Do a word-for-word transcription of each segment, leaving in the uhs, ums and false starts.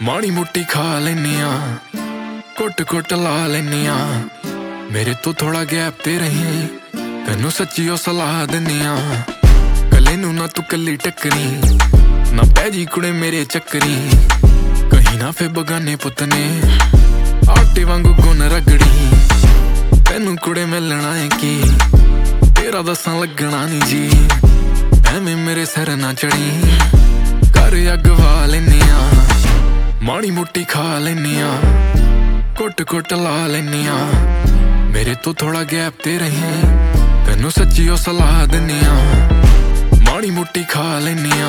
माड़ी मोटी खा लेनी आ, कुट कुट ला लेनी आ। मेरे तो थोड़ा गैप ते रही, तेनू सच्ची ओ सलाह देनी आ। कले नू ना तू कली टक्करी, ना पै जी कुड़े मेरे चक्करी। कहीं ना फे बगाने पुत ने आटे वांगू गुन रगड़ी। तेनू कुड़े मिलना है की तेरा दसा लगना नी जी। एवें मेरे सिर ना चढ़ी, घर अग वा लेनी आ। माड़ी मोटी खा लेनी आ, कुट कुट ला लेनी आ। मेरे तो थोड़ा गैप ते रही, तेनू सच्ची ओ सलाह देनी आ। माड़ी मोटी खा लेनी आ,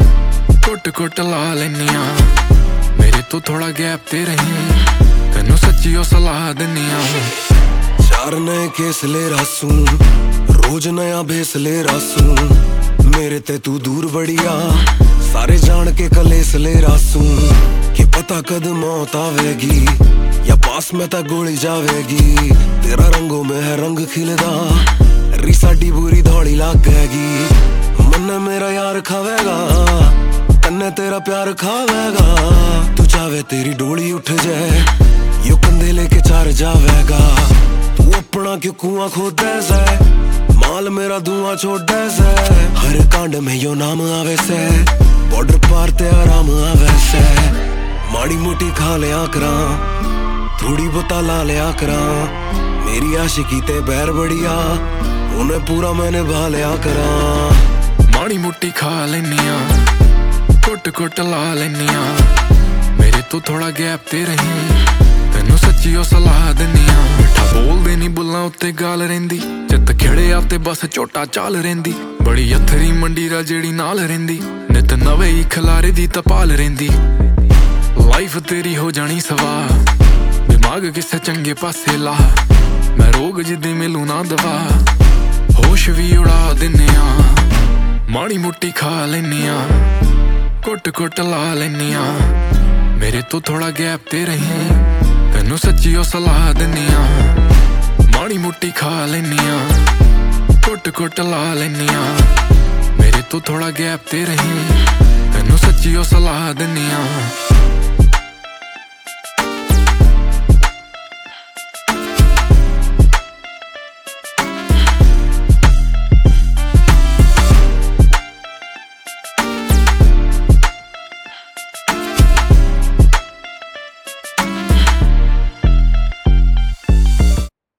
कुट कुट ला लेनी आ। मेरे तो थोड़ा गैप ते रही, तेनू सच्ची ओ सलाह देनी आ। चार नए केस ले रासू, रोज नया भेस ले रासू। मेरे ते तू दूर बढ़िया, सारे जान के कलेस ले रासू। कि पता कद मौत आवेगी, या पास में ता गोली जावेगी। तेरा रंगों में है रंग खिलदा, री साडी बुरी धौली लागेगी। मन मेरा यार खावेगा, तन्ने तेरा प्यार खावेगा। तू चाहे तेरी डोली उठ जाए, यो कंधे लेके चार जावेगा। तू अपना क्यों कुआं खोदे से, माल मेरा धुआं छोड़े से। हर कांड में यो नाम आवे से, बॉर्डर पार ते आराम आवे से। माड़ी मोटी खा लिया करा, थोड़ी बता ला लिया करा। मेरी आशिकी ते बैर बढ़िया, उन्हें पूरा मैंने भा लिया करा। माड़ी मोटी खा लेनी आ, कुट कुट ला लेनी आ। मेरे तो थोड़ा गैप ते रही, तेनू सच्ची ओ सलाह देनी आ। मिठा बोलदे नी बुल्लां उत्ते गाल रहिंदी, चित खिड़े आ ते बस झोटा चाल रहिंदी। बड़ी अथरी मंडीरा जेड़ी नाल रहिंदी, नित नवे ही खलारे दी तपाल रहिंदी। लाइफ तेरी हो जानी सवा, दिमाग किसे चंगे पासे ला। मैं रोग जिद्दी मिलू ना दवा, होश भी उड़ा देने आ। माड़ी मोटी खा लेनी आ, कुट कुट ला लेनी आ। मेरे तो थोड़ा गैप ते रही, तेनू सच्ची ओ सलाह देनी आ। माड़ी मोटी खा लेनी आ, कुट कुट ला लेनी आ। मेरे तो थोड़ा गैप ते रही, तेनू सच्ची ओ सलाह देनी आ।